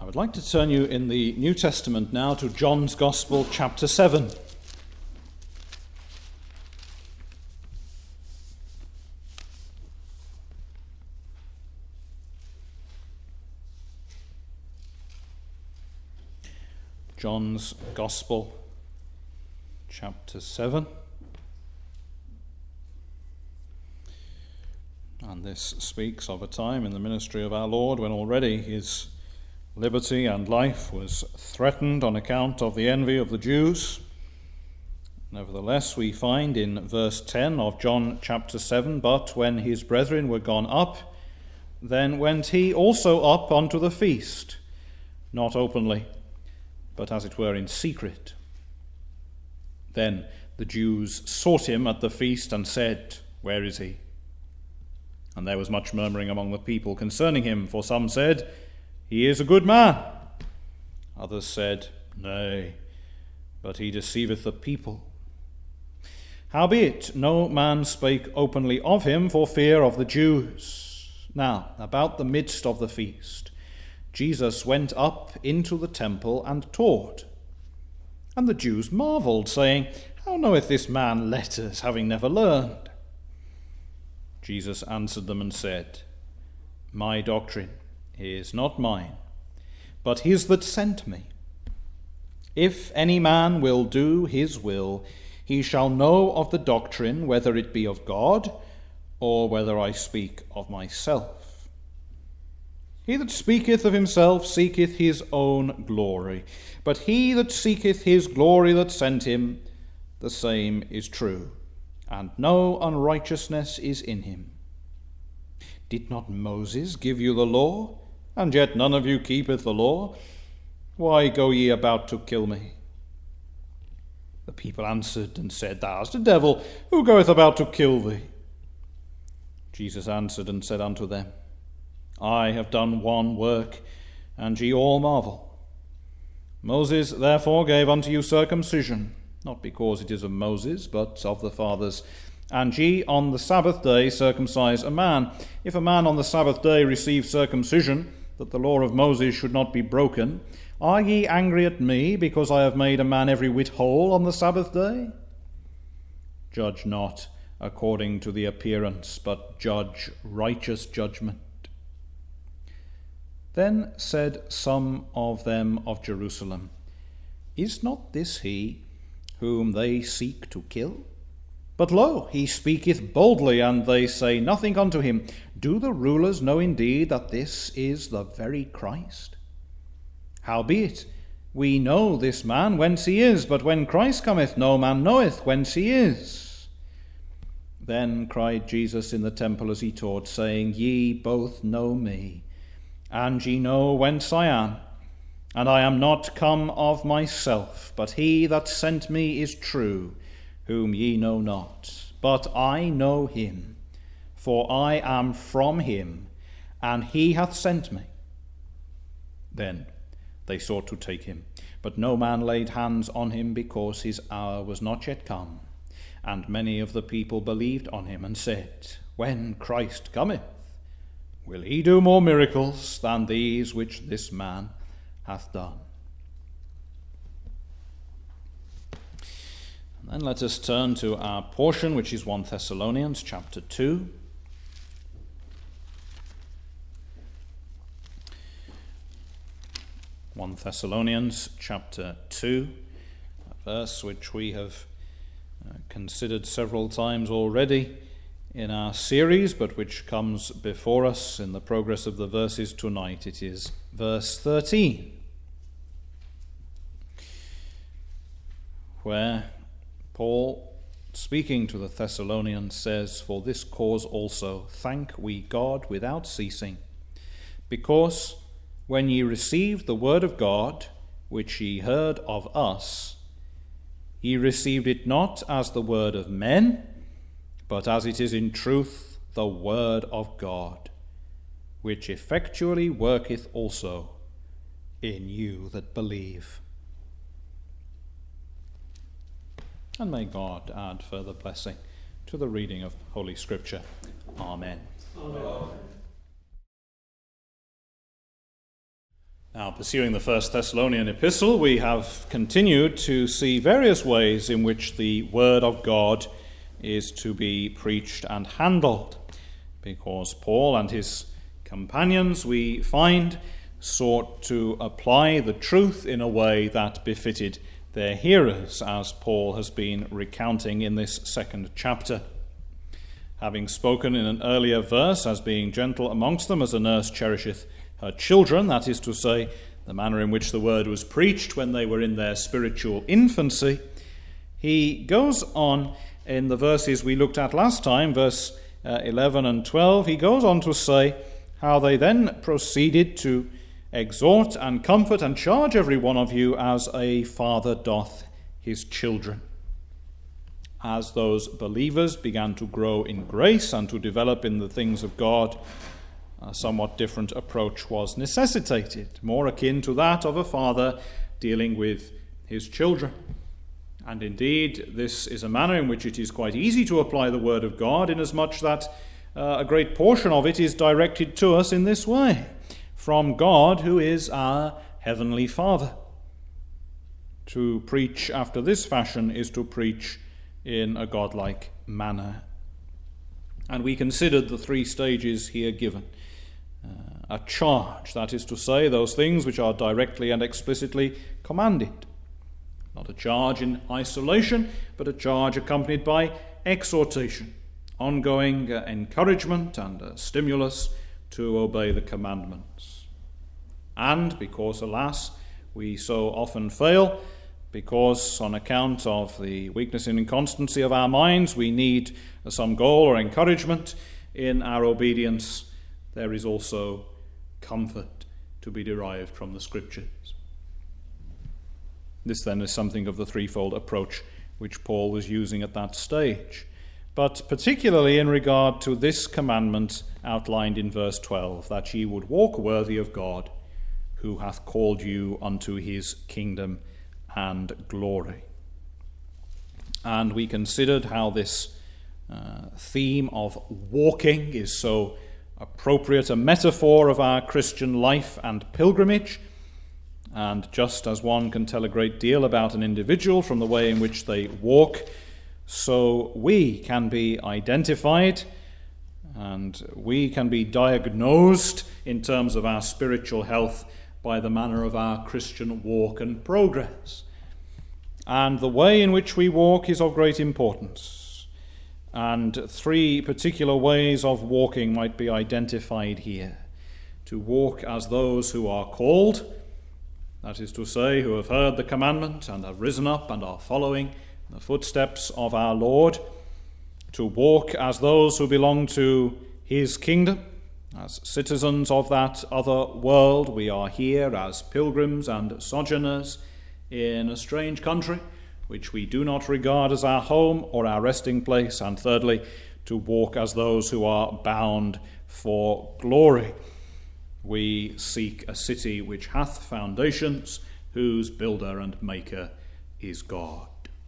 I would like to turn you in the New Testament now to John's Gospel, chapter 7. John's Gospel, chapter 7. And this speaks of a time in the ministry of our Lord when already his liberty and life was threatened on account of the envy of the Jews. Nevertheless, we find in verse 10 of John chapter 7, "But when his brethren were gone up, then went he also up unto the feast, not openly, but as it were in secret. Then the Jews sought him at the feast and said, Where is he? And there was much murmuring among the people concerning him, for some said, He is a good man. Others said, Nay, but he deceiveth the people. Howbeit, no man spake openly of him for fear of the Jews. Now, about the midst of the feast, Jesus went up into the temple and taught. And the Jews marveled, saying, How knoweth this man letters, having never learned? Jesus answered them and said, My doctrine is not mine, but his that sent me. If any man will do his will, he shall know of the doctrine, whether it be of God, or whether I speak of myself. He that speaketh of himself seeketh his own glory, but he that seeketh his glory that sent him, the same is true, and no unrighteousness is in him. Did not Moses give you the law? And yet none of you keepeth the law. Why go ye about to kill me? The people answered and said, Thou art a devil, who goeth about to kill thee? Jesus answered and said unto them, I have done one work, and ye all marvel. Moses therefore gave unto you circumcision, not because it is of Moses, but of the fathers. And ye on the Sabbath day circumcise a man. If a man on the Sabbath day receive circumcision, that the law of Moses should not be broken, are ye angry at me, because I have made a man every whit whole on the Sabbath day? Judge not according to the appearance, but judge righteous judgment. Then said some of them of Jerusalem, Is not this he whom they seek to kill? But lo, he speaketh boldly, and they say nothing unto him. Do the rulers know indeed that this is the very Christ? Howbeit, we know this man whence he is, but when Christ cometh, no man knoweth whence he is. Then cried Jesus in the temple as he taught, saying, Ye both know me, and ye know whence I am, and I am not come of myself, but he that sent me is true, whom ye know not, but I know him, for I am from him, and he hath sent me. Then they sought to take him, but no man laid hands on him, because his hour was not yet come. And many of the people believed on him, and said, When Christ cometh, will he do more miracles than these which this man hath done? Then let us turn to our portion, which is 1 Thessalonians chapter 2. (1 Thessalonians chapter 2), a verse which we have considered several times already in our series, but which comes before us in the progress of the verses tonight. It is verse 13, where Paul, speaking to the Thessalonians, says, For this cause also thank we God without ceasing, because when ye received the word of God, which ye heard of us, ye received it not as the word of men, but as it is in truth the word of God, which effectually worketh also in you that believe. And may God add further blessing to the reading of Holy Scripture. Amen. Amen. Now, pursuing the First Thessalonian epistle, we have continued to see various ways in which the Word of God is to be preached and handled, because Paul and his companions, we find, sought to apply the truth in a way that befitted their hearers, as Paul has been recounting in this second chapter. Having spoken in an earlier verse as being gentle amongst them as a nurse cherisheth her children, that is to say, the manner in which the word was preached when they were in their spiritual infancy, he goes on in the verses we looked at last time, verse 11 and 12, he goes on to say how they then proceeded to exhort and comfort and charge every one of you as a father doth his children. As those believers began to grow in grace and to develop in the things of God, a somewhat different approach was necessitated, more akin to that of a father dealing with his children. And indeed, this is a manner in which it is quite easy to apply the Word of God, inasmuch that a great portion of it is directed to us in this way, from God, who is our Heavenly Father. To preach after this fashion is to preach in a godlike manner. And we considered the three stages here given. A charge, that is to say, those things which are directly and explicitly commanded. Not a charge in isolation, but a charge accompanied by exhortation, ongoing encouragement and stimulus to obey the commandments. And because, alas, we so often fail, because on account of the weakness and inconstancy of our minds, we need some goal or encouragement in our obedience, there is also comfort to be derived from the Scriptures. This then is something of the threefold approach which Paul was using at that stage, but particularly in regard to this commandment outlined in verse 12, that ye would walk worthy of God, who hath called you unto his kingdom and glory. And we considered how this theme of walking is so appropriate a metaphor of our Christian life and pilgrimage. And just as one can tell a great deal about an individual from the way in which they walk, so we can be identified and we can be diagnosed in terms of our spiritual health by the manner of our Christian walk and progress. And the way in which we walk is of great importance. And three particular ways of walking might be identified here. To walk as those who are called, that is to say, who have heard the commandment and have risen up and are following the footsteps of our Lord. To walk as those who belong to his kingdom, as citizens of that other world. We are here as pilgrims and sojourners in a strange country, which we do not regard as our home or our resting place. And thirdly, to walk as those who are bound for glory. We seek a city which hath foundations, whose builder and maker is God.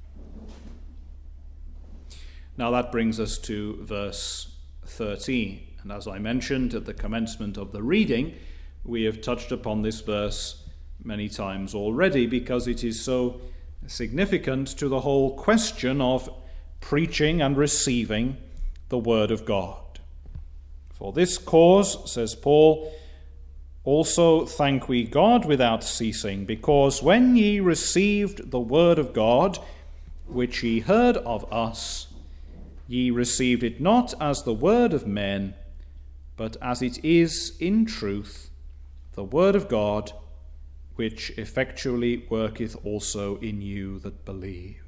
Now that brings us to verse 13. And as I mentioned at the commencement of the reading, we have touched upon this verse many times already, because it is so significant to the whole question of preaching and receiving the Word of God. For this cause, says Paul, also thank we God without ceasing, because when ye received the Word of God, which ye heard of us, ye received it not as the word of men, but as it is in truth, the Word of God, which effectually worketh also in you that believe.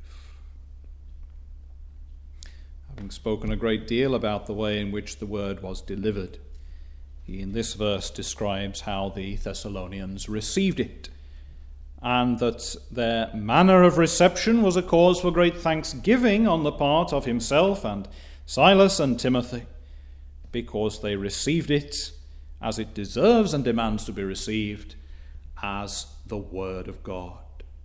Having spoken a great deal about the way in which the word was delivered, he in this verse describes how the Thessalonians received it, and that their manner of reception was a cause for great thanksgiving on the part of himself and Silas and Timothy, because they received it as it deserves and demands to be received, as the Word of God.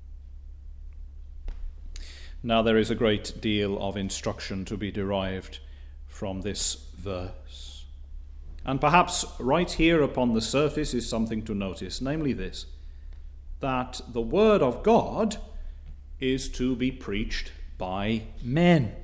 Now there is a great deal of instruction to be derived from this verse. And perhaps right here upon the surface is something to notice, namely this, that the word of God is to be preached by men.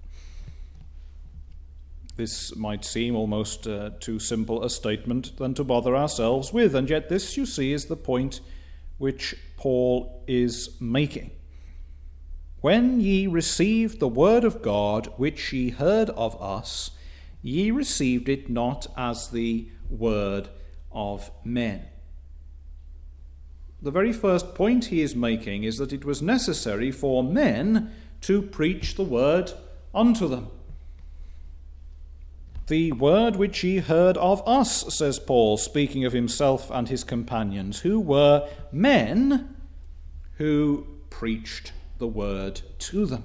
This might seem almost too simple a statement than to bother ourselves with, and yet this, you see, is the point which Paul is making. When ye received the word of God, which ye heard of us, ye received it not as the word of men. The very first point he is making is that it was necessary for men to preach the word unto them. The word which ye heard of us, says Paul, speaking of himself and his companions, who were men who preached the word to them.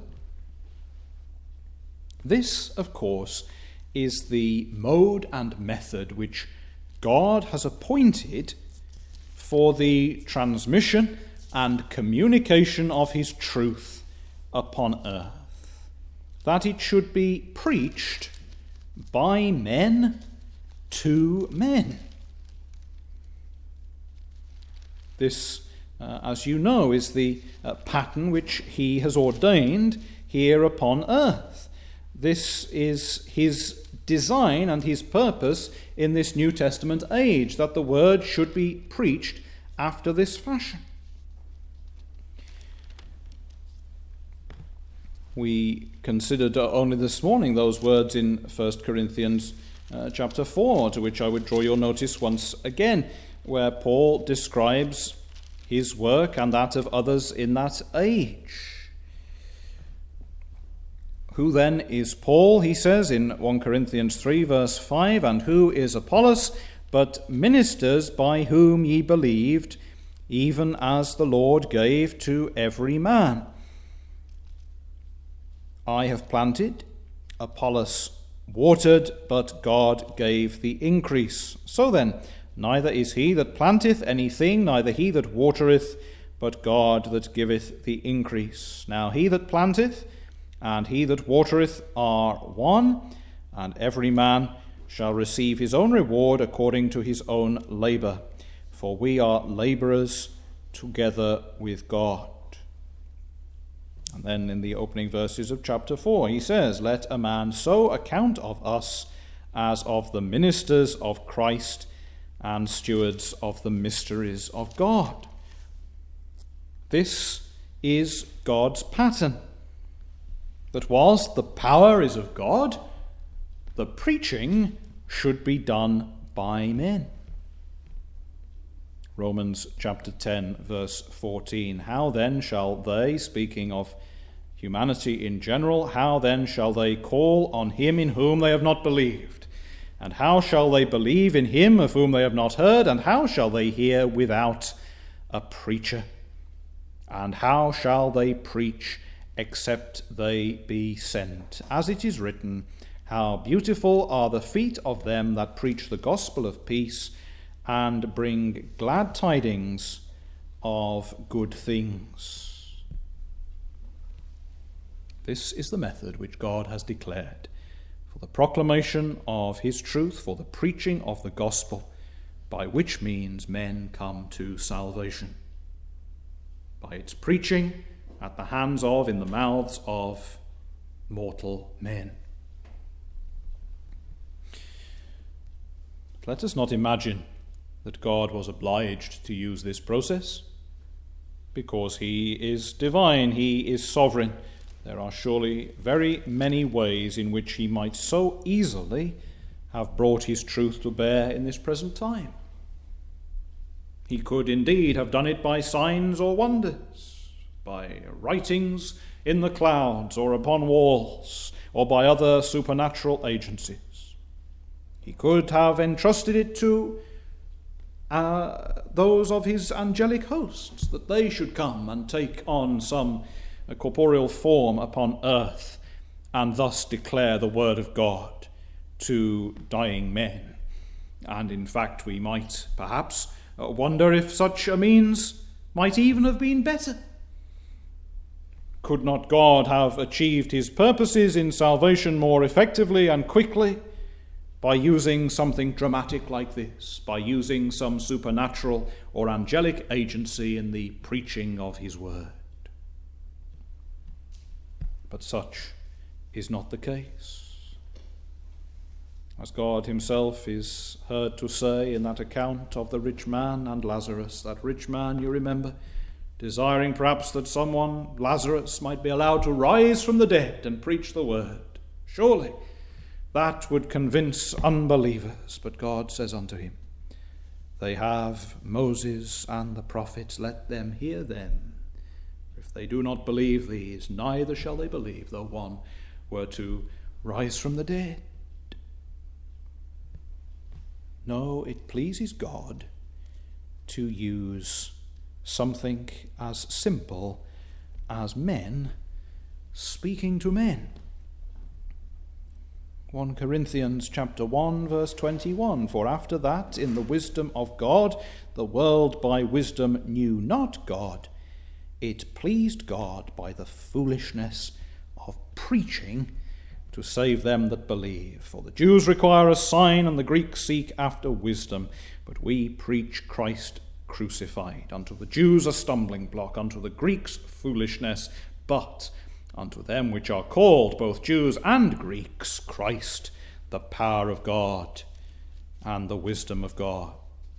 This, of course, is the mode and method which God has appointed for the transmission and communication of his truth upon earth, that it should be preached by men to men. This, as you know, is the pattern which he has ordained here upon earth. This is his design and his purpose in this New Testament age, that the word should be preached after this fashion. We considered only this morning those words in 1 Corinthians chapter 4, to which I would draw your notice once again, where Paul describes his work and that of others in that age. Who then is Paul, he says in 1 Corinthians 3 verse 5, and who is Apollos, but ministers by whom ye believed, even as the Lord gave to every man. I have planted, Apollos watered, but God gave the increase. So then, neither is he that planteth anything, neither he that watereth, but God that giveth the increase. Now he that planteth and he that watereth are one, and every man shall receive his own reward according to his own labour. For we are labourers together with God. And then in the opening verses of chapter 4, he says, let a man so account of us as of the ministers of Christ and stewards of the mysteries of God. This is God's pattern. That whilst the power is of God, the preaching should be done by men. Romans chapter 10, verse 14. How then shall they, speaking of humanity in general, how then shall they call on him in whom they have not believed? And how shall they believe in him of whom they have not heard? And how shall they hear without a preacher? And how shall they preach except they be sent? As it is written, how beautiful are the feet of them that preach the gospel of peace, and bring glad tidings of good things. This is the method which God has declared for the proclamation of his truth, for the preaching of the gospel, by which means men come to salvation. By its preaching at the hands of, in the mouths of, mortal men. But let us not imagine that God was obliged to use this process, because he is divine, he is sovereign. There are surely very many ways in which he might so easily have brought his truth to bear in this present time. He could indeed have done it by signs or wonders, by writings in the clouds or upon walls, or by other supernatural agencies. He could have entrusted it to those of his angelic hosts, that they should come and take on some corporeal form upon earth and thus declare the word of God to dying men. And in fact, we might perhaps wonder if such a means might even have been better. Could not God have achieved his purposes in salvation more effectively and quickly by using something dramatic like this, by using some supernatural or angelic agency in the preaching of his word. But such is not the case. As God himself is heard to say in that account of the rich man and Lazarus, that rich man, you remember, desiring perhaps that someone, Lazarus, might be allowed to rise from the dead and preach the word. Surely that would convince unbelievers. But God says unto him, they have Moses and the prophets, let them hear them. If they do not believe these, neither shall they believe, though one were to rise from the dead. No, it pleases God to use something as simple as men speaking to men. 1 Corinthians chapter 1 verse 21, for after that in the wisdom of God the world by wisdom knew not God. It pleased God by the foolishness of preaching to save them that believe. For the Jews require a sign, and the Greeks seek after wisdom. But we preach Christ crucified. Unto the Jews a stumbling block, unto the Greeks foolishness, but unto them which are called, both Jews and Greeks, Christ, the power of God and the wisdom of God.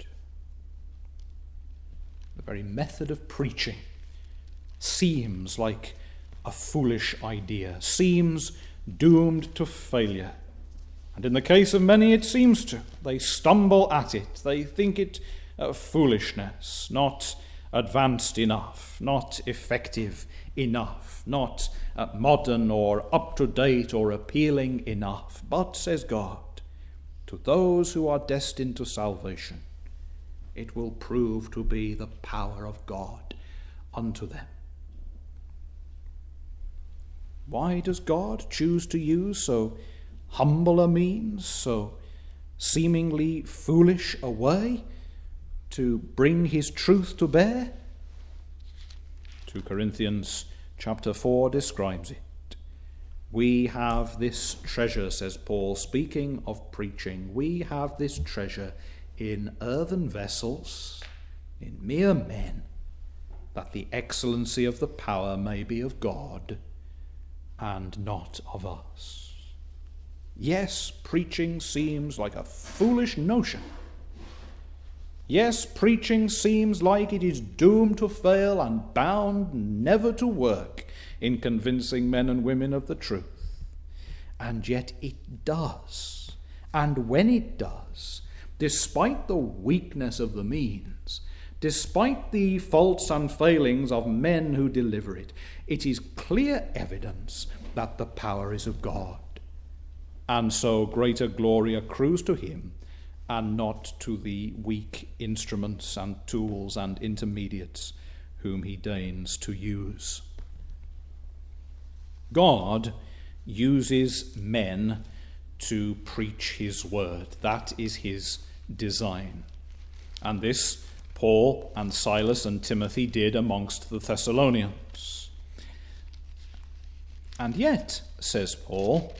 The very method of preaching seems like a foolish idea, seems doomed to failure. And in the case of many it seems to. They stumble at it. They think it foolishness, not advanced enough, not effective enough, not modern or up-to-date or appealing enough. But, says God, to those who are destined to salvation, it will prove to be the power of God unto them. Why does God choose to use so humble a means, so seemingly foolish a way, to bring his truth to bear? 2 Corinthians chapter 4 describes it. We have this treasure, says Paul, speaking of preaching, we have this treasure in earthen vessels, in mere men, that the excellency of the power may be of God and not of us. Yes, preaching seems like a foolish notion. Yes, preaching seems like it is doomed to fail and bound never to work in convincing men and women of the truth. And yet it does. And when it does, despite the weakness of the means, despite the faults and failings of men who deliver it, it is clear evidence that the power is of God. And so greater glory accrues to him and not to the weak instruments and tools and intermediates whom he deigns to use. God uses men to preach his word. That is his design. And this Paul and Silas and Timothy did amongst the Thessalonians. And yet, says Paul,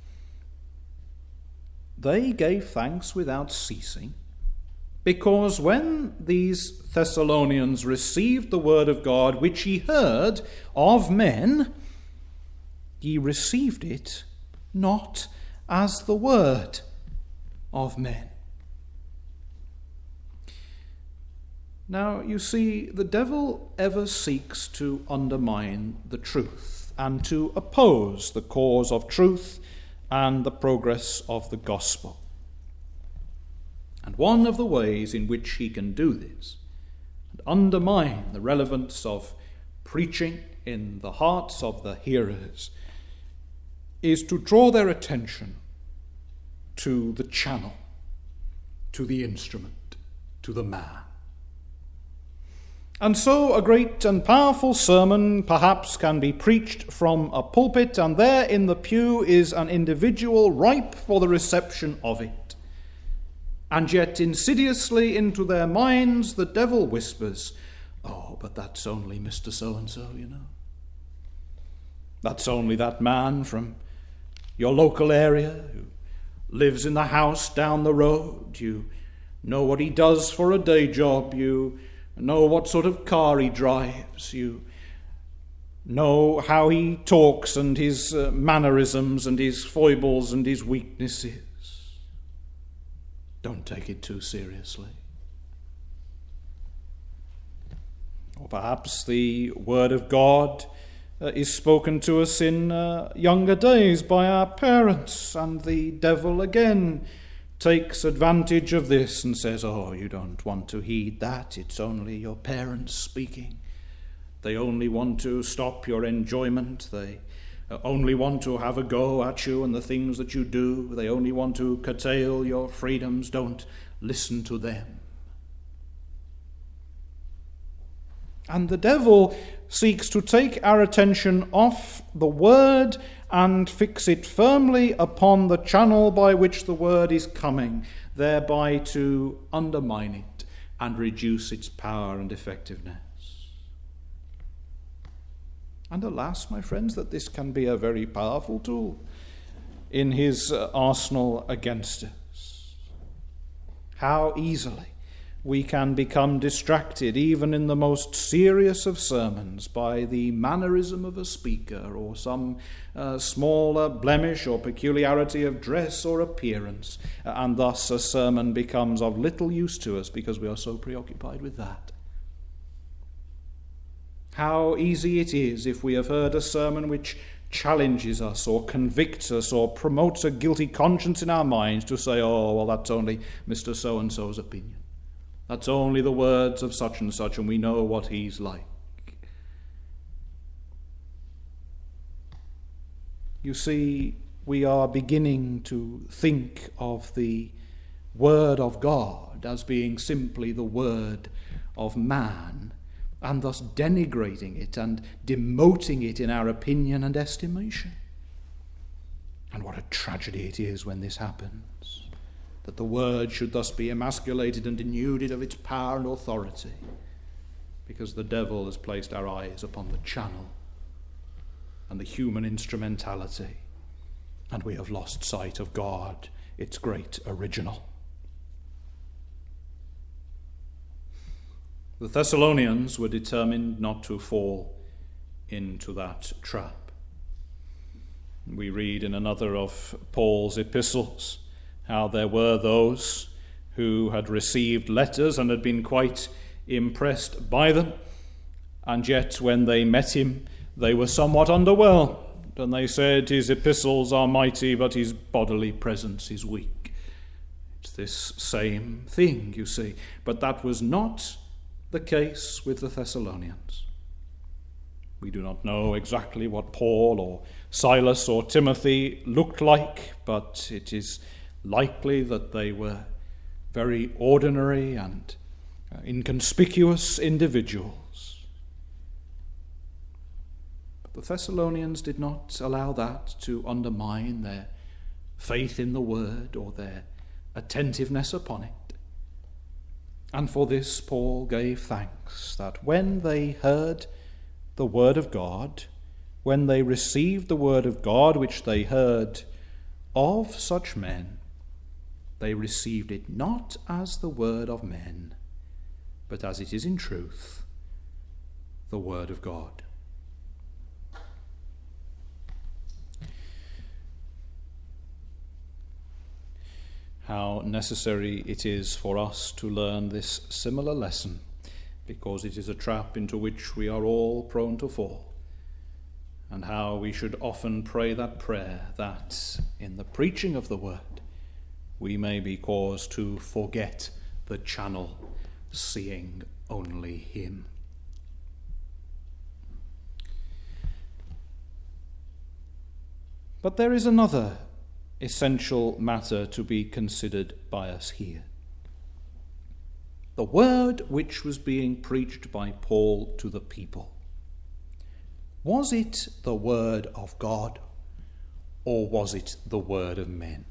they gave thanks without ceasing, because when these Thessalonians received the word of God, which ye heard of men, ye received it not as the word of men. Now, you see, the devil ever seeks to undermine the truth and to oppose the cause of truth and the progress of the gospel. And one of the ways in which he can do this and undermine the relevance of preaching in the hearts of the hearers is to draw their attention to the channel, to the instrument, to the man. And so a great and powerful sermon perhaps can be preached from a pulpit, and there in the pew is an individual ripe for the reception of it. And yet insidiously into their minds the devil whispers, "Oh, but that's only Mr. So-and-so, you know. That's only that man from your local area who lives in the house down the road. You know what he does for a day job. You know what sort of car he drives. You know how he talks and his mannerisms and his foibles and his weaknesses. Don't take it too seriously. Or perhaps the word of God is spoken to us in younger days by our parents, and the devil again takes advantage of this and says, oh, you don't want to heed that. It's only your parents speaking. They only want to stop your enjoyment. They only want to have a go at you and the things that you do. They only want to curtail your freedoms. Don't listen to them. And the devil seeks to take our attention off the word and fix it firmly upon the channel by which the word is coming, thereby to undermine it and reduce its power and effectiveness. And alas, my friends, that this can be a very powerful tool in his arsenal against us. How easily we can become distracted, even in the most serious of sermons, by the mannerism of a speaker or some small blemish or peculiarity of dress or appearance, and thus a sermon becomes of little use to us because we are so preoccupied with that. How easy it is, if we have heard a sermon which challenges us or convicts us or promotes a guilty conscience in our minds, to say, oh, well, that's only Mr. So-and-so's opinion. That's only the words of such and such, and we know what he's like. You see, we are beginning to think of the Word of God as being simply the word of man, and thus denigrating it and demoting it in our opinion and estimation. And what a tragedy it is when this happens, that the word should thus be emasculated and denuded of its power and authority, because the devil has placed our eyes upon the channel and the human instrumentality, and we have lost sight of God, its great original. The Thessalonians were determined not to fall into that trap. We read in another of Paul's epistles how there were those who had received letters and had been quite impressed by them, and yet when they met him, they were somewhat underwhelmed, and they said his epistles are mighty, but his bodily presence is weak. It's this same thing, you see. But that was not the case with the Thessalonians. We do not know exactly what Paul or Silas or Timothy looked like, but it is likely that they were very ordinary and inconspicuous individuals. But the Thessalonians did not allow that to undermine their faith in the word or their attentiveness upon it. And for this Paul gave thanks, that when they heard the word of God, when they received the word of God which they heard of such men, they received it not as the word of men, but as it is in truth, the word of God. How necessary it is for us to learn this similar lesson, because it is a trap into which we are all prone to fall, and how we should often pray that prayer that in the preaching of the word we may be caused to forget the channel, seeing only him. But there is another essential matter to be considered by us here. The word which was being preached by Paul to the people, was it the word of God, or was it the word of men?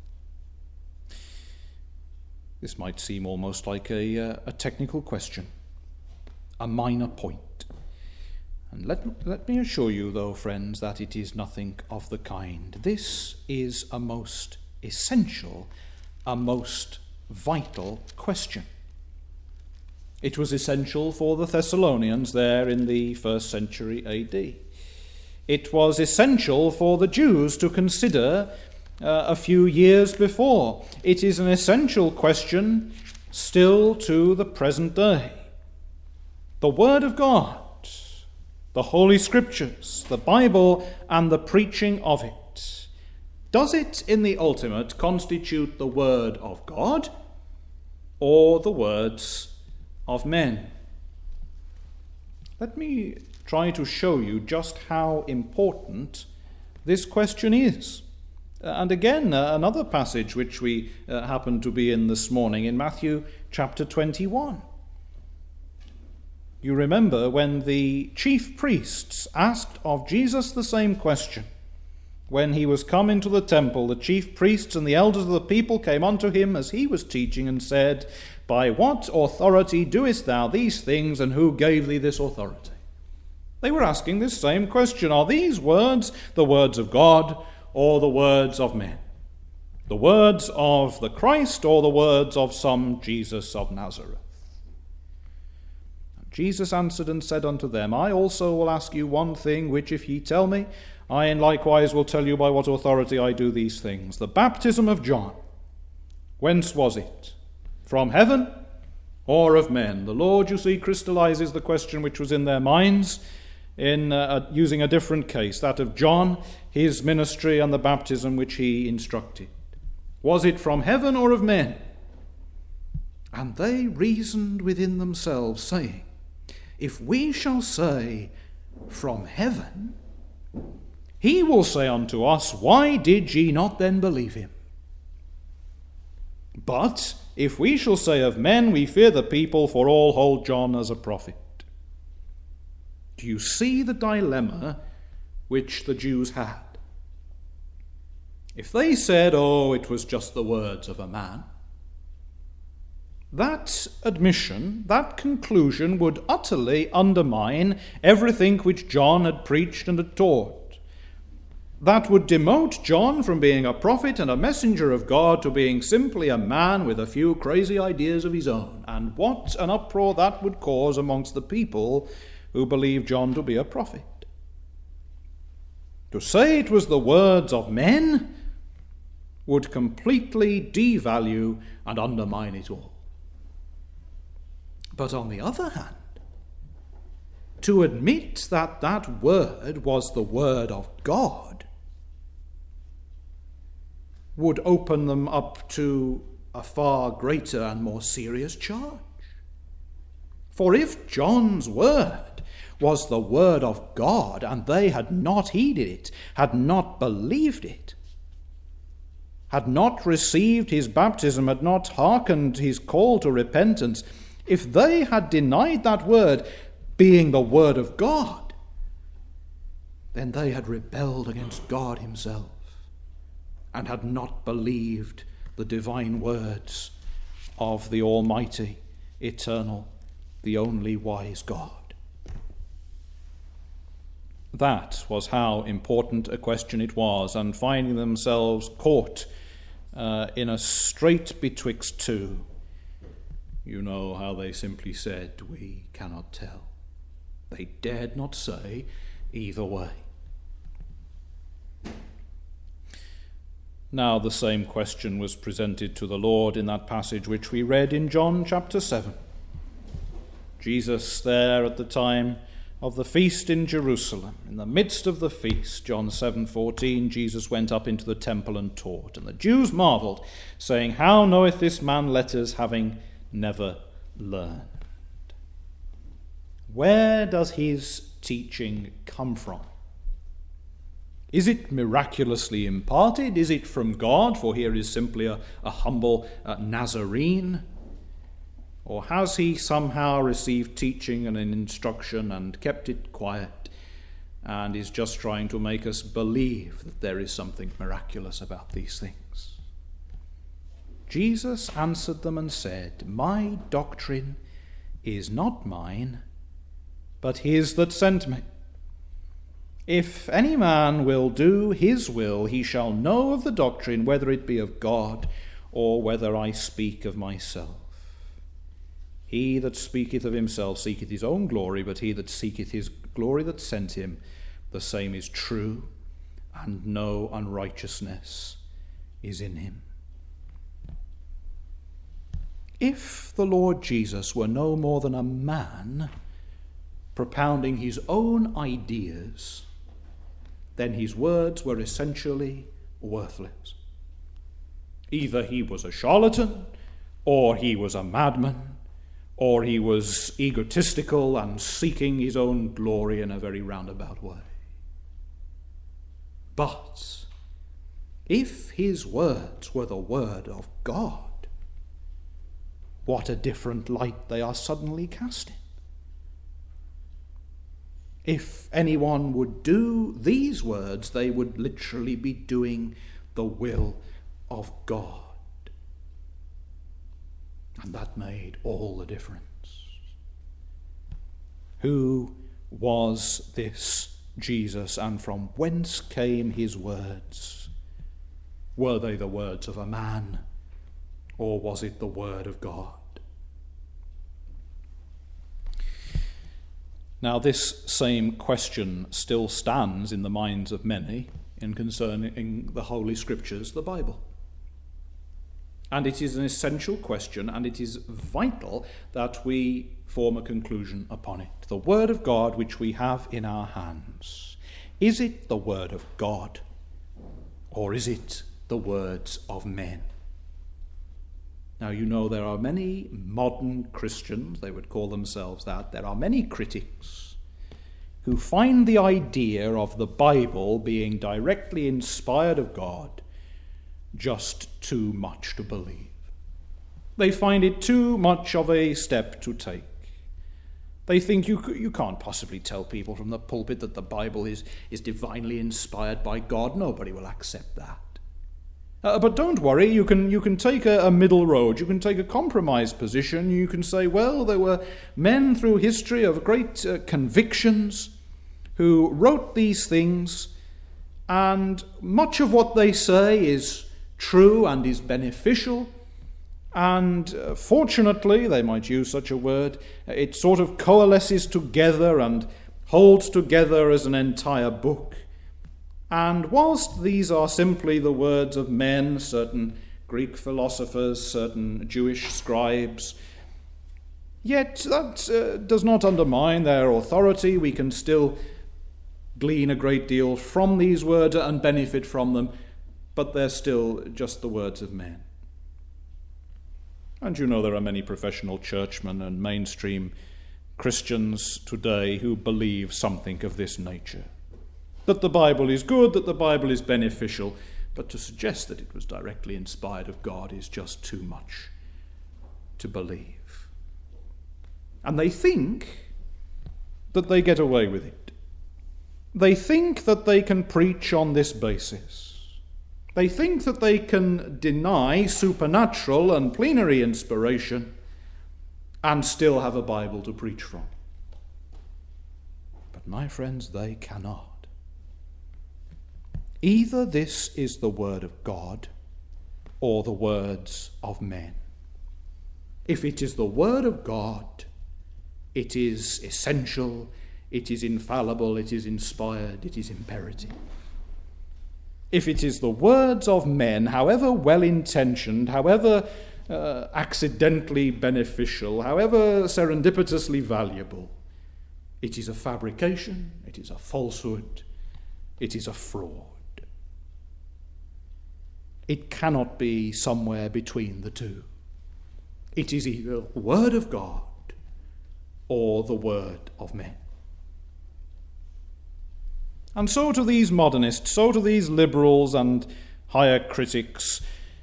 This might seem almost like a technical question, a minor point. And let me assure you, though, friends, that it is nothing of the kind. This is a most essential, a most vital question. It was essential for the Thessalonians there in the 1st century AD. It was essential for the Jews to consider a few years before. It is an essential question still to the present day. The Word of God, the Holy Scriptures, the Bible, and the preaching of it. Does it, in the ultimate, constitute the Word of God or the words of men? Let me try to show you just how important this question is. And again, another passage which we happen to be in this morning in Matthew chapter 21. You remember when the chief priests asked of Jesus the same question. When he was come into the temple, the chief priests and the elders of the people came unto him as he was teaching and said, By what authority doest thou these things, and who gave thee this authority? They were asking this same question. Are these words the words of God or the words of men? The words of the Christ or the words of some Jesus of Nazareth? Jesus answered and said unto them, I also will ask you one thing, which if ye tell me, I in likewise will tell you by what authority I do these things. The baptism of John, whence was it? From heaven or of men? The Lord, you see, crystallizes the question which was in their minds in using a different case, that of John, his ministry, and the baptism which he instructed. Was it from heaven or of men? And they reasoned within themselves, saying, If we shall say, From heaven, he will say unto us, Why did ye not then believe him? But if we shall say of men, we fear the people, for all hold John as a prophet. Do you see the dilemma which the Jews had? If they said, Oh, it was just the words of a man, that admission, that conclusion would utterly undermine everything which John had preached and had taught. That would demote John from being a prophet and a messenger of God to being simply a man with a few crazy ideas of his own. And what an uproar that would cause amongst the people who believed John to be a prophet. To say it was the words of men would completely devalue and undermine it all. But on the other hand, to admit that that word was the word of God would open them up to a far greater and more serious charge. For if John's word was the word of God, and they had not heeded it, had not believed it, had not received his baptism, had not hearkened his call to repentance, if they had denied that word being the word of God, then they had rebelled against God himself and had not believed the divine words of the Almighty, eternal, the only wise God. That was how important a question it was, and finding themselves caught in a strait betwixt two, you know how they simply said, We cannot tell. They dared not say either way. Now the same question was presented to the Lord in that passage which we read in John chapter 7. Jesus there at the time of the feast in Jerusalem, in the midst of the feast, John 7:14, Jesus went up into the temple and taught. And the Jews marveled, saying, How knoweth this man letters, having never learned? Where does his teaching come from? Is it miraculously imparted? Is it from God? For here is simply a humble Nazarene. Or has he somehow received teaching and an instruction and kept it quiet and is just trying to make us believe that there is something miraculous about these things? Jesus answered them and said, My doctrine is not mine, but his that sent me. If any man will do his will, he shall know of the doctrine, whether it be of God, or whether I speak of myself. He that speaketh of himself seeketh his own glory, but he that seeketh his glory that sent him, the same is true, and no unrighteousness is in him. If the Lord Jesus were no more than a man propounding his own ideas, then his words were essentially worthless. Either he was a charlatan, or he was a madman, or he was egotistical and seeking his own glory in a very roundabout way. But if his words were the word of God, what a different light they are suddenly cast in. If anyone would do these words, they would literally be doing the will of God. And that made all the difference. Who was this Jesus, and from whence came his words? Were they the words of a man, or was it the word of God? Now, this same question still stands in the minds of many in concerning the Holy Scriptures, the Bible. And it is an essential question, and it is vital that we form a conclusion upon it. The Word of God which we have in our hands, is it the Word of God, or is it the words of men? Now, you know there are many modern Christians, they would call themselves that. There are many critics who find the idea of the Bible being directly inspired of God just too much to believe. They find it too much of a step to take. They think you can't possibly tell people from the pulpit that the Bible is divinely inspired by God. Nobody will accept that. But don't worry, you can take a middle road. You can take a compromise position. You can say, well, there were men through history of great convictions who wrote these things, and much of what they say is true and is beneficial, and fortunately, they might use such a word, it sort of coalesces together and holds together as an entire book. And whilst these are simply the words of men, certain Greek philosophers, certain Jewish scribes, yet that does not undermine their authority. We can still glean a great deal from these words and benefit from them, but they're still just the words of men. And you know there are many professional churchmen and mainstream Christians today who believe something of this nature. That the Bible is good, that the Bible is beneficial, but to suggest that it was directly inspired of God is just too much to believe. And they think that they get away with it. They think that they can preach on this basis. They think that they can deny supernatural and plenary inspiration and still have a Bible to preach from. But my friends, they cannot. Either this is the word of God or the words of men. If it is the word of God, it is essential, it is infallible, it is inspired, it is imperative. If it is the words of men, however well-intentioned, however accidentally beneficial, however serendipitously valuable, it is a fabrication, it is a falsehood, it is a fraud. It cannot be somewhere between the two. It is either the word of God or the word of men. And so to these modernists, so to these liberals and higher critics,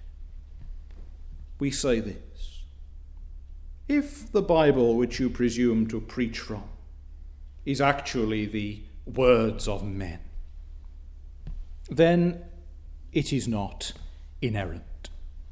we say this: if the Bible which you presume to preach from is actually the words of men, then it is not inerrant.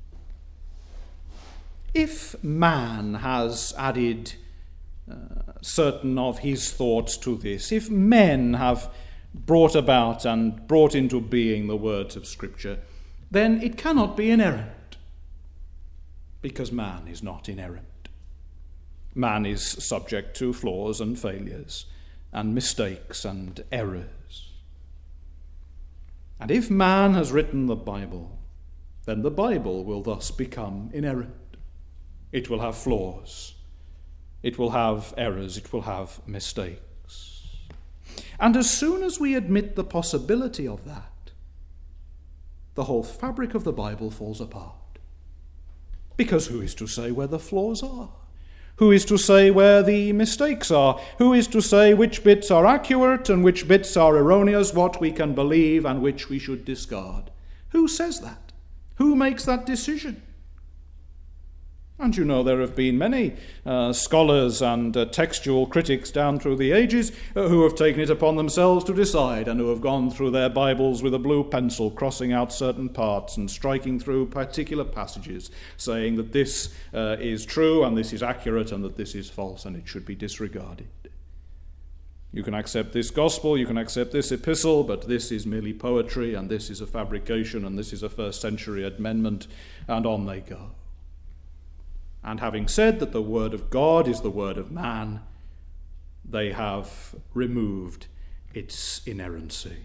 If man has added certain of his thoughts to this, if men have brought about and brought into being the words of Scripture, then it cannot be inerrant, because man is not inerrant. Man is subject to flaws and failures and mistakes and errors. And if man has written the Bible, then the Bible will thus become inerrant. It will have flaws. It will have errors. It will have mistakes. And as soon as we admit the possibility of that, the whole fabric of the Bible falls apart. Because who is to say where the flaws are? Who is to say where the mistakes are? Who is to say which bits are accurate and which bits are erroneous, what we can believe and which we should discard? Who says that? Who makes that decision? And you know, there have been many scholars and textual critics down through the ages who have taken it upon themselves to decide, and who have gone through their Bibles with a blue pencil, crossing out certain parts and striking through particular passages, saying that this is true and this is accurate and that this is false and it should be disregarded. You can accept this gospel, you can accept this epistle, but this is merely poetry, and this is a fabrication, and this is a first century amendment, and on they go. And having said that the word of God is the word of man, they have removed its inerrancy.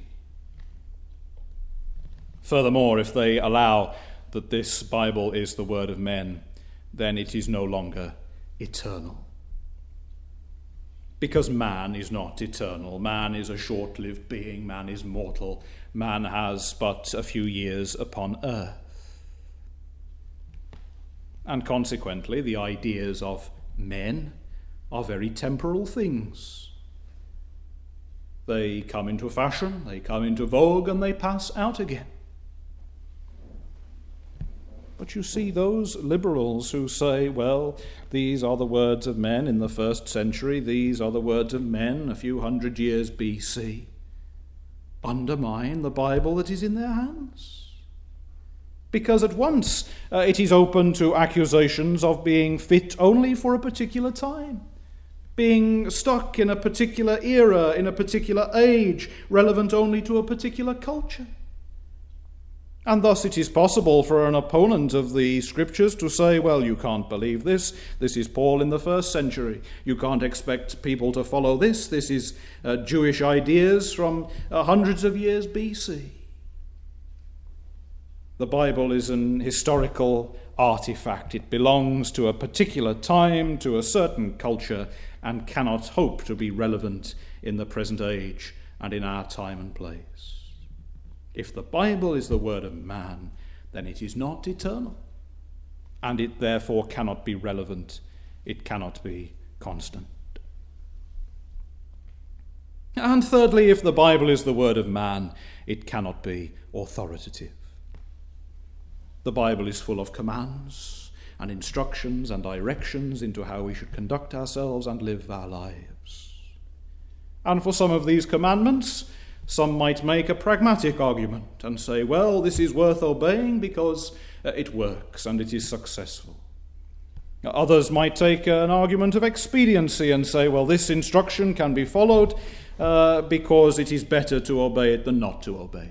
Furthermore, if they allow that this Bible is the word of men, then it is no longer eternal. Because man is not eternal. Man is a short-lived being. Man is mortal. Man has but a few years upon earth. And consequently, the ideas of men are very temporal things. They come into fashion, they come into vogue, and they pass out again. But you see those liberals who say, well, these are the words of men in the first century, these are the words of men a few hundred years BC, undermine the Bible that is in their hands. Because at once it is open to accusations of being fit only for a particular time, being stuck in a particular era, in a particular age, relevant only to a particular culture. And thus it is possible for an opponent of the Scriptures to say, well, you can't believe this. This is Paul in the first century. You can't expect people to follow this. This is Jewish ideas from hundreds of years BC. The Bible is an historical artifact. It belongs to a particular time, to a certain culture, and cannot hope to be relevant in the present age and in our time and place. If the Bible is the word of man, then it is not eternal, and it therefore cannot be relevant. It cannot be constant. And thirdly, if the Bible is the word of man, it cannot be authoritative. The Bible is full of commands and instructions and directions into how we should conduct ourselves and live our lives. And for some of these commandments, some might make a pragmatic argument and say, well, this is worth obeying because it works and it is successful. Others might take an argument of expediency and say, well, this instruction can be followed because it is better to obey it than not to obey it.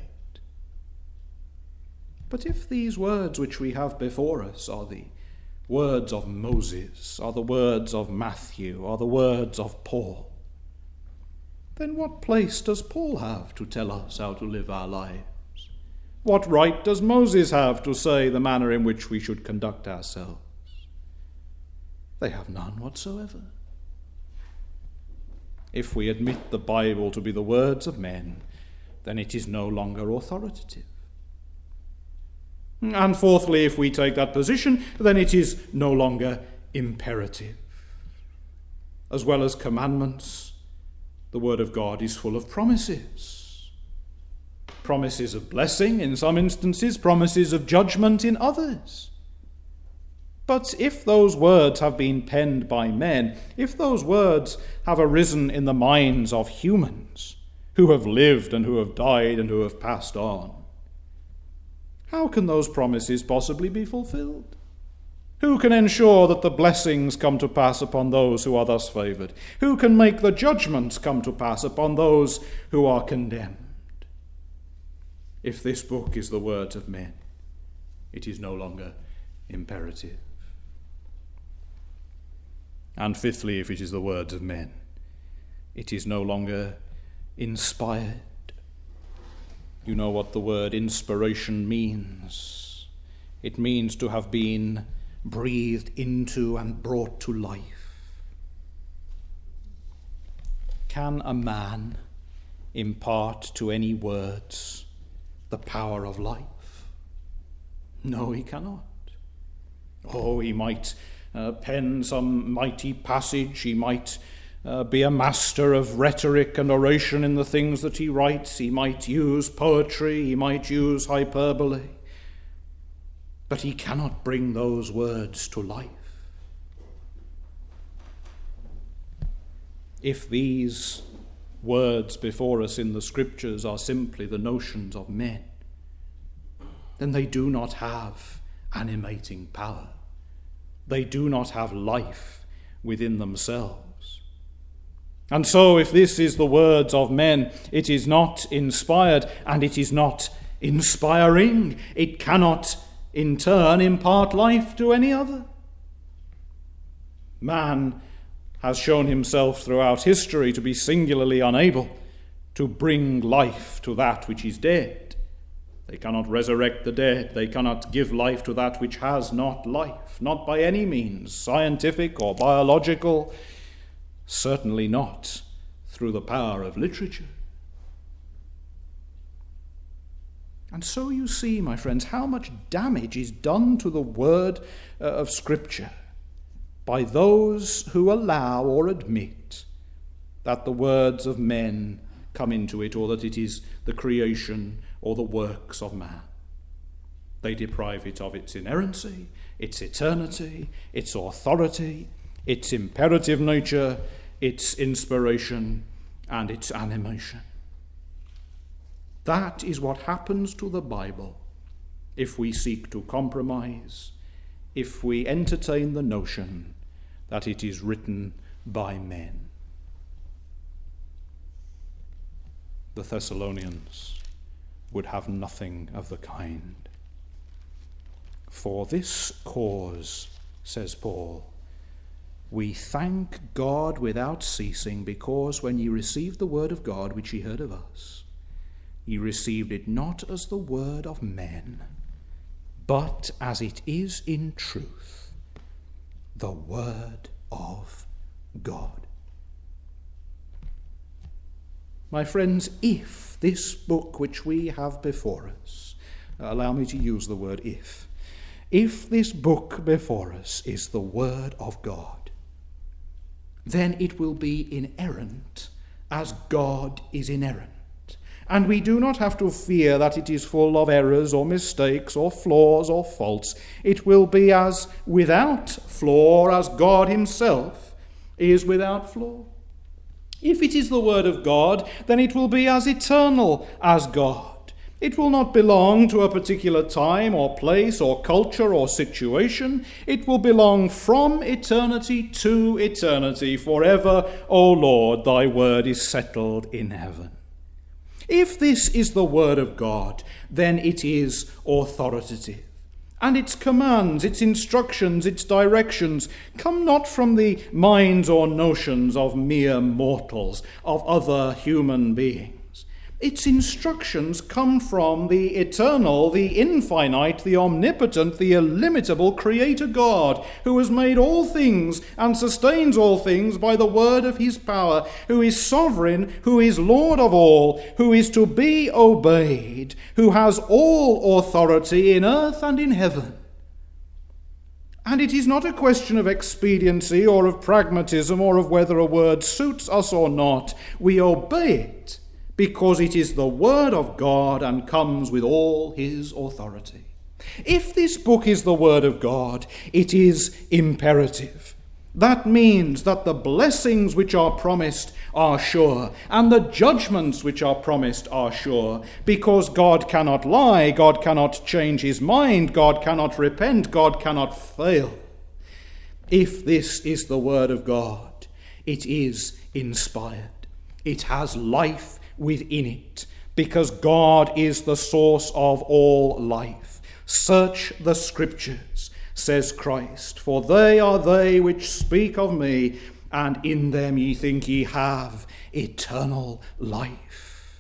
But if these words which we have before us are the words of Moses, are the words of Matthew, are the words of Paul, then what place does Paul have to tell us how to live our lives? What right does Moses have to say the manner in which we should conduct ourselves? They have none whatsoever. If we admit the Bible to be the words of men, then it is no longer authoritative. And fourthly, if we take that position, then it is no longer imperative. As well as commandments, the Word of God is full of promises. Promises of blessing in some instances, promises of judgment in others. But if those words have been penned by men, if those words have arisen in the minds of humans who have lived and who have died and who have passed on, how can those promises possibly be fulfilled? Who can ensure that the blessings come to pass upon those who are thus favoured? Who can make the judgments come to pass upon those who are condemned? If this book is the words of men, it is no longer imperative. And fifthly, if it is the words of men, it is no longer inspired. You know what the word inspiration means. It means to have been breathed into and brought to life. Can a man impart to any words the power of life? No, he cannot. Oh, he might pen some mighty passage, he might be a master of rhetoric and oration in the things that he writes, he might use poetry, he might use hyperbole, but he cannot bring those words to life. If these words before us in the Scriptures are simply the notions of men, then they do not have animating power. They do not have life within themselves. And so if this is the words of men, it is not inspired and it is not inspiring. It cannot in turn impart life to any other. Man has shown himself throughout history to be singularly unable to bring life to that which is dead. They cannot resurrect the dead. They cannot give life to that which has not life, not by any means, scientific or biological, certainly not through the power of literature. And so you see, my friends, how much damage is done to the word of Scripture by those who allow or admit that the words of men come into it, or that it is the creation or the works of man. They deprive it of its inerrancy, its eternity, its authority, its imperative nature, its inspiration, and its animation. That is what happens to the Bible if we seek to compromise, if we entertain the notion that it is written by men. The Thessalonians would have nothing of the kind. For this cause, says Paul, we thank God without ceasing, because when ye received the word of God which ye heard of us, ye received it not as the word of men, but as it is in truth, the word of God. My friends, if this book which we have before us, allow me to use the word if this book before us is the word of God, then it will be inerrant as God is inerrant. And we do not have to fear that it is full of errors or mistakes or flaws or faults. It will be as without flaw as God himself is without flaw. If it is the word of God, then it will be as eternal as God. It will not belong to a particular time or place or culture or situation. It will belong from eternity to eternity. Forever, O Lord, thy word is settled in heaven. If this is the word of God, then it is authoritative. And its commands, its instructions, its directions come not from the minds or notions of mere mortals, of other human beings. Its instructions come from the eternal, the infinite, the omnipotent, the illimitable Creator God, who has made all things and sustains all things by the word of his power, who is sovereign, who is Lord of all, who is to be obeyed, who has all authority in earth and in heaven. And it is not a question of expediency or of pragmatism or of whether a word suits us or not. We obey it because it is the word of God and comes with all his authority. If this book is the word of God, it is imperative. That means that the blessings which are promised are sure, and the judgments which are promised are sure, because God cannot lie, God cannot change his mind, God cannot repent, God cannot fail. If this is the word of God, it is inspired. It has life within it, because God is the source of all life. Search the Scriptures, says Christ, for they are they which speak of me, and in them ye think ye have eternal life.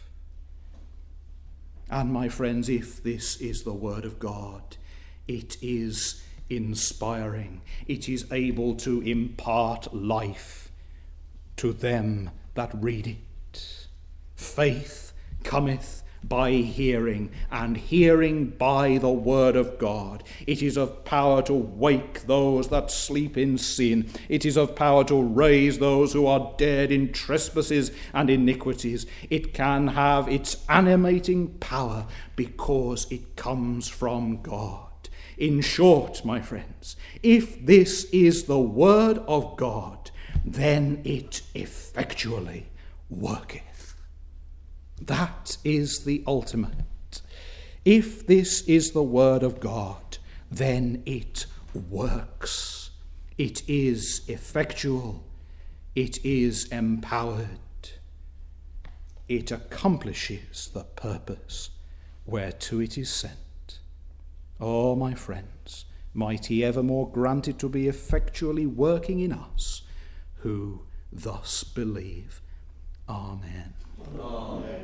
And my friends, if this is the word of God, it is inspiring. It is able to impart life to them that read it. Faith cometh by hearing, and hearing by the word of God. It is of power to wake those that sleep in sin. It is of power to raise those who are dead in trespasses and iniquities. It can have its animating power because it comes from God. In short, my friends, if this is the word of God, then it effectually worketh. That is the ultimate. If this is the word of God, then it works. It is effectual. It is empowered. It accomplishes the purpose whereto it is sent. Oh, my friends, might he evermore grant it to be effectually working in us who thus believe. Amen. Amen.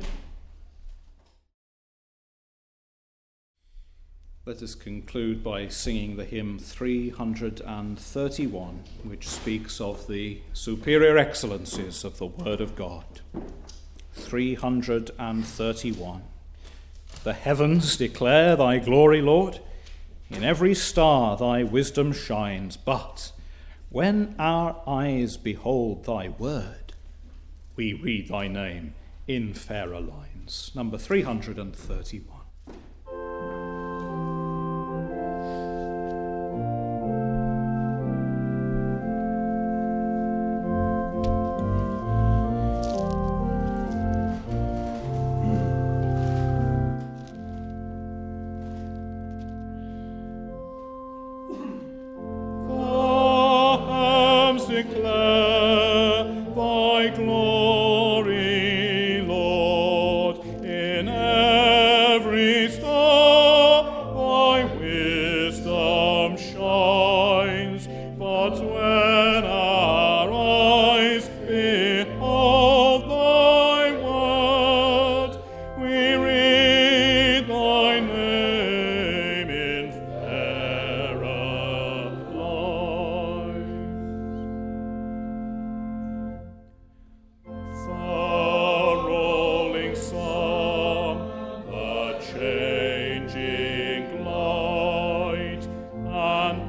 Let us conclude by singing the hymn 331, which speaks of the superior excellencies of the Word of God. 331. The heavens declare thy glory, Lord. In every star thy wisdom shines. But when our eyes behold thy word, we read thy name in fairer lines. Number 331.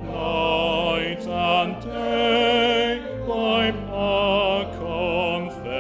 Day, thy power confess.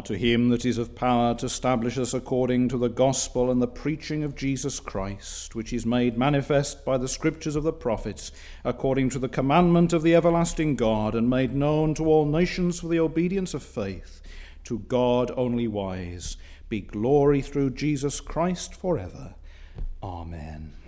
to him that is of power to establish us according to the gospel and the preaching of Jesus Christ, which is made manifest by the scriptures of the prophets, according to the commandment of the everlasting God, and made known to all nations for the obedience of faith, to God only wise, be glory through Jesus Christ forever. Amen.